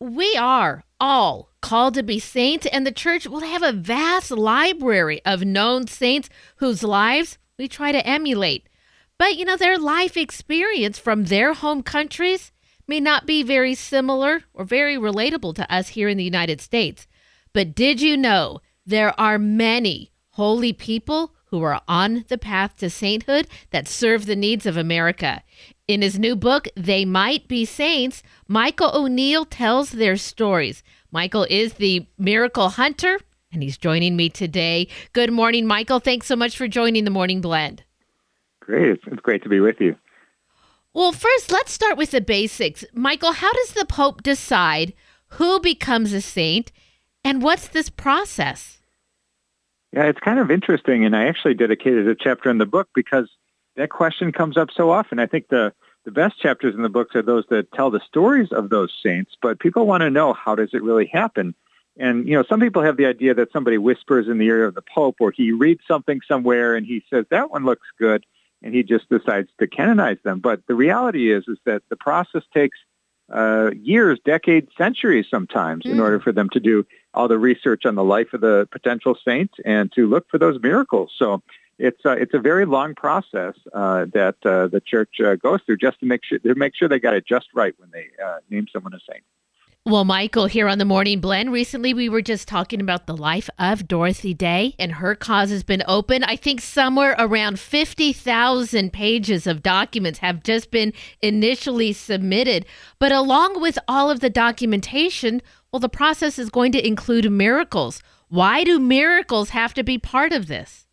we are all called to be saints, and the church will have a vast library of known saints whose lives we try to emulate. But, their life experience from their home countries may not be very similar or very relatable to us here in the United States. But did you know there are many holy people who are on the path to sainthood that serve the needs of America? In his new book, They Might Be Saints, Michael O'Neill tells their stories. Michael is the miracle hunter, and he's joining me today. Good morning, Michael. Thanks so much for joining the Morning Blend. Great. It's great to be with you. Well, first, let's start with the basics. Michael, how does the Pope decide who becomes a saint, and what's this process? Yeah, it's kind of interesting, and I actually dedicated a chapter in the book because that question comes up so often. I think the best chapters in the books are those that tell the stories of those saints, but people want to know, how does it really happen? And, some people have the idea that somebody whispers in the ear of the Pope, or he reads something somewhere and he says, that one looks good, and he just decides to canonize them. But the reality is that the process takes years, decades, centuries sometimes in order for them to do all the research on the life of the potential saint and to look for those miracles. So it's a very long process that the church goes through just to make sure they got it just right when they name someone a saint. Well, Michael, here on the Morning Blend, recently we were just talking about the life of Dorothy Day, and her cause has been open. I think somewhere around 50,000 pages of documents have just been initially submitted. But along with all of the documentation, well, the process is going to include miracles. Why do miracles have to be part of this?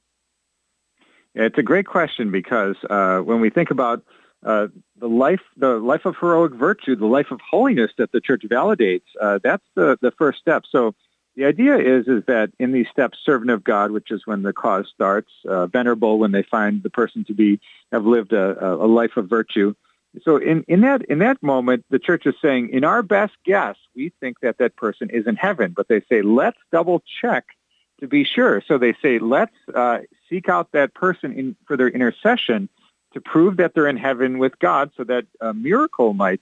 Yeah, it's a great question because when we think about the life of heroic virtue, the life of holiness that the church validates, that's the first step. So the idea is that in these steps, servant of God, which is when the cause starts, venerable, when they find the person to have lived a life of virtue. So in that moment, the church is saying, in our best guess, we think that person is in heaven, but they say, let's double check to be sure. So they say, let's seek out that person for their intercession to prove that they're in heaven with God, so that a miracle might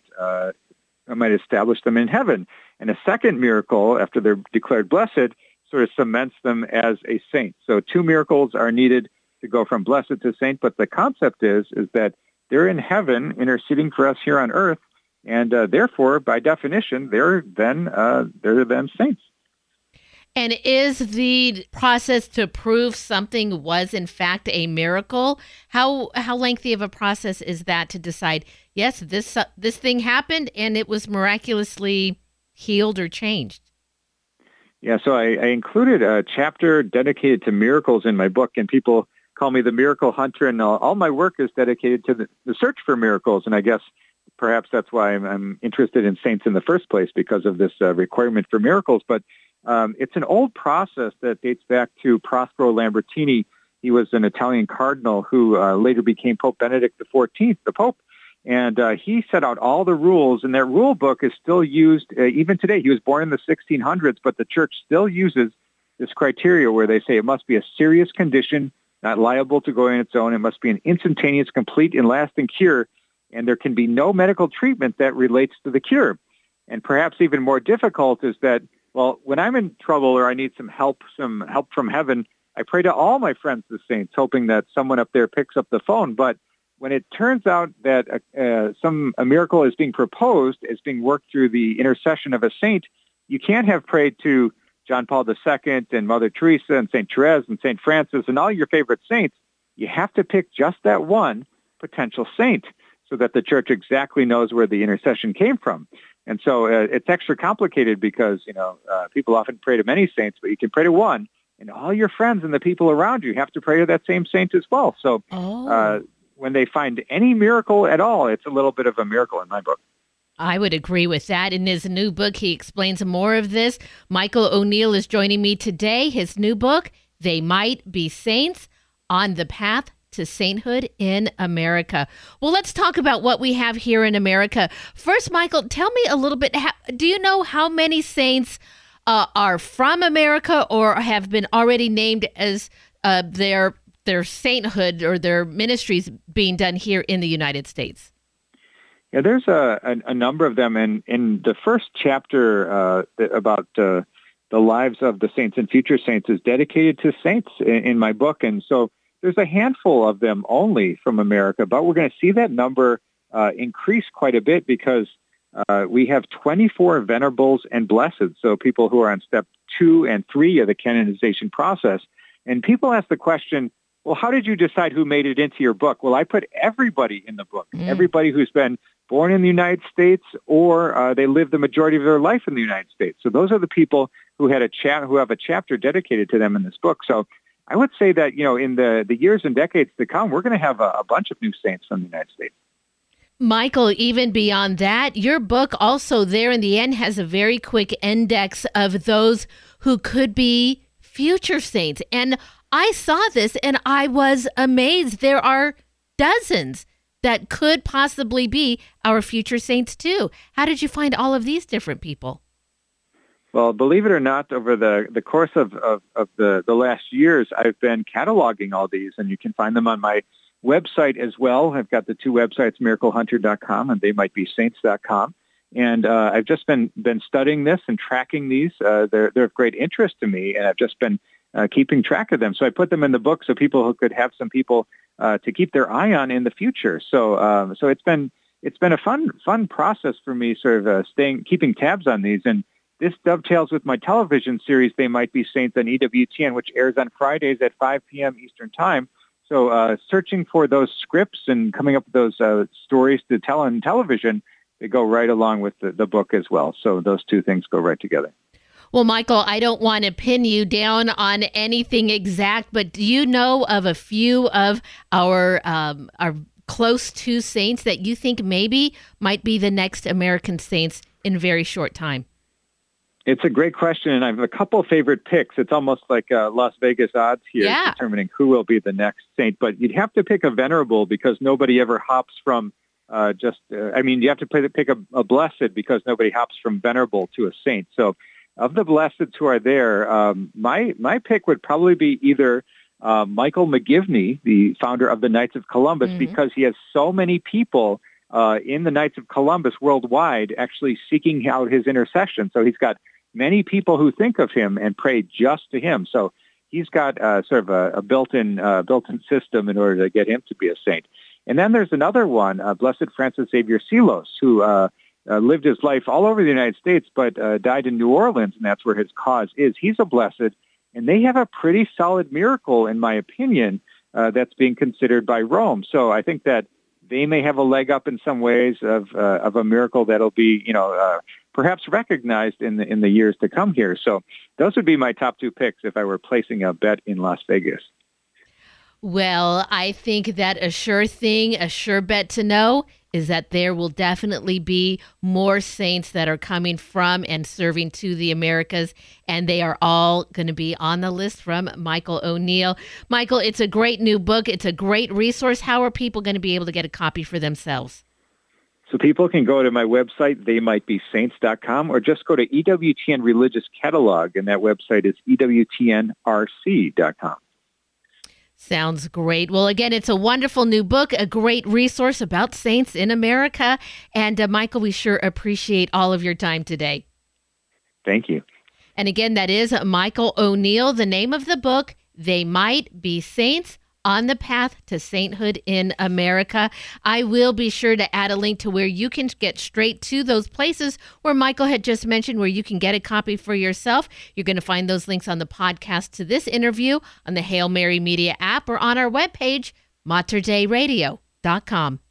establish them in heaven. And a second miracle, after they're declared blessed, sort of cements them as a saint. So 2 miracles are needed to go from blessed to saint, but the concept is that they're in heaven interceding for us here on earth, and therefore, by definition, they're then saints. And is the process to prove something was in fact a miracle? How lengthy of a process is that to decide, yes, this thing happened and it was miraculously healed or changed? Yeah, so I included a chapter dedicated to miracles in my book, and people call me the miracle hunter, and all my work is dedicated to the search for miracles. And I guess perhaps that's why I'm interested in saints in the first place, because of this requirement for miracles. But it's an old process that dates back to Prospero Lambertini. He was an Italian cardinal who later became Pope Benedict XIV, the Pope. And he set out all the rules, and that rule book is still used even today. He was born in the 1600s, but the church still uses this criteria where they say it must be a serious condition, not liable to go on its own. It must be an instantaneous, complete, and lasting cure, and there can be no medical treatment that relates to the cure. And perhaps even more difficult is that, well, when I'm in trouble or I need some help from heaven, I pray to all my friends, the saints, hoping that someone up there picks up the phone. But when it turns out that a miracle is being proposed, is being worked through the intercession of a saint, you can't have prayed to John Paul II and Mother Teresa and St. Therese and St. Francis and all your favorite saints. You have to pick just that one potential saint so that the church exactly knows where the intercession came from. And so it's extra complicated because, people often pray to many saints, but you can pray to one, and all your friends and the people around you have to pray to that same saint as well. So when they find any miracle at all, it's a little bit of a miracle in my book. I would agree with that. In his new book, he explains more of this. Michael O'Neill is joining me today. His new book, They Might Be Saints, On the Path to Sainthood in America. Well, let's talk about what we have here in America. First, Michael, tell me a little bit. Do you know how many saints are from America or have been already named as their sainthood or their ministries being done here in the United States? Yeah, there's a number of them. And in the first chapter about the lives of the saints and future saints is dedicated to saints in my book. And so there's a handful of them only from America, but we're going to see that number increase quite a bit because we have 24 venerables and blesseds, so people who are on step 2 and 3 of the canonization process. And people ask the question, well, how did you decide who made it into your book? Well, I put everybody in the book, everybody who's been born in the United States or they live the majority of their life in the United States. So those are the people who had who have a chapter dedicated to them in this book. So I would say that, in the years and decades to come, we're going to have a bunch of new saints from the United States. Michael, even beyond that, your book also there in the end has a very quick index of those who could be future saints. And I saw this and I was amazed. There are dozens that could possibly be our future saints too. How did you find all of these different people? Well, believe it or not, over the course of the last years, I've been cataloging all these, and you can find them on my website as well. I've got the two websites, miraclehunter.com and theymightbesaints.com. And I've just been studying this and tracking these. They're of great interest to me, and I've just been keeping track of them. So I put them in the book so people who could have some people to keep their eye on in the future. So it's been a fun process for me, sort of keeping tabs on these. And this dovetails with my television series, They Might Be Saints on EWTN, which airs on Fridays at 5 p.m. Eastern Time. So searching for those scripts and coming up with those stories to tell on television, they go right along with the book as well. So those two things go right together. Well, Michael, I don't want to pin you down on anything exact, but do you know of a few of our close to saints that you think maybe might be the next American saints in a very short time? It's a great question, and I have a couple of favorite picks. It's almost like Las Vegas odds here, determining who will be the next saint. But you'd have to pick a venerable because nobody ever hops from you have to pick a blessed because nobody hops from venerable to a saint. So of the blesseds who are there, my pick would probably be either Michael McGivney, the founder of the Knights of Columbus, because he has so many people in the Knights of Columbus worldwide actually seeking out his intercession. So he's got many people who think of him and pray just to him. So he's got sort of a built-in system in order to get him to be a saint. And then there's another one, Blessed Francis Xavier Sealos, who lived his life all over the United States, but died in New Orleans, and that's where his cause is. He's a blessed, and they have a pretty solid miracle, in my opinion, that's being considered by Rome. So I think that they may have a leg up in some ways of a miracle that'll be, perhaps recognized in the years to come here. So those would be my top two picks if I were placing a bet in Las Vegas. Well, I think that a sure bet to know is that there will definitely be more saints that are coming from and serving to the Americas, and they are all going to be on the list from Michael O'Neill. Michael, it's a great new book. It's a great resource. How are people going to be able to get a copy for themselves? So people can go to my website, theymightbesaints.com, or just go to EWTN Religious Catalog, and that website is EWTNRC.com. Sounds great. Well, again, it's a wonderful new book, a great resource about saints in America. And Michael, we sure appreciate all of your time today. Thank you. And again, that is Michael O'Neill. The name of the book, They Might Be Saints, on the Path to Sainthood in America. I will be sure to add a link to where you can get straight to those places where Michael had just mentioned, where you can get a copy for yourself. You're going to find those links on the podcast to this interview on the Hail Mary Media app or on our webpage, materdeiradio.com.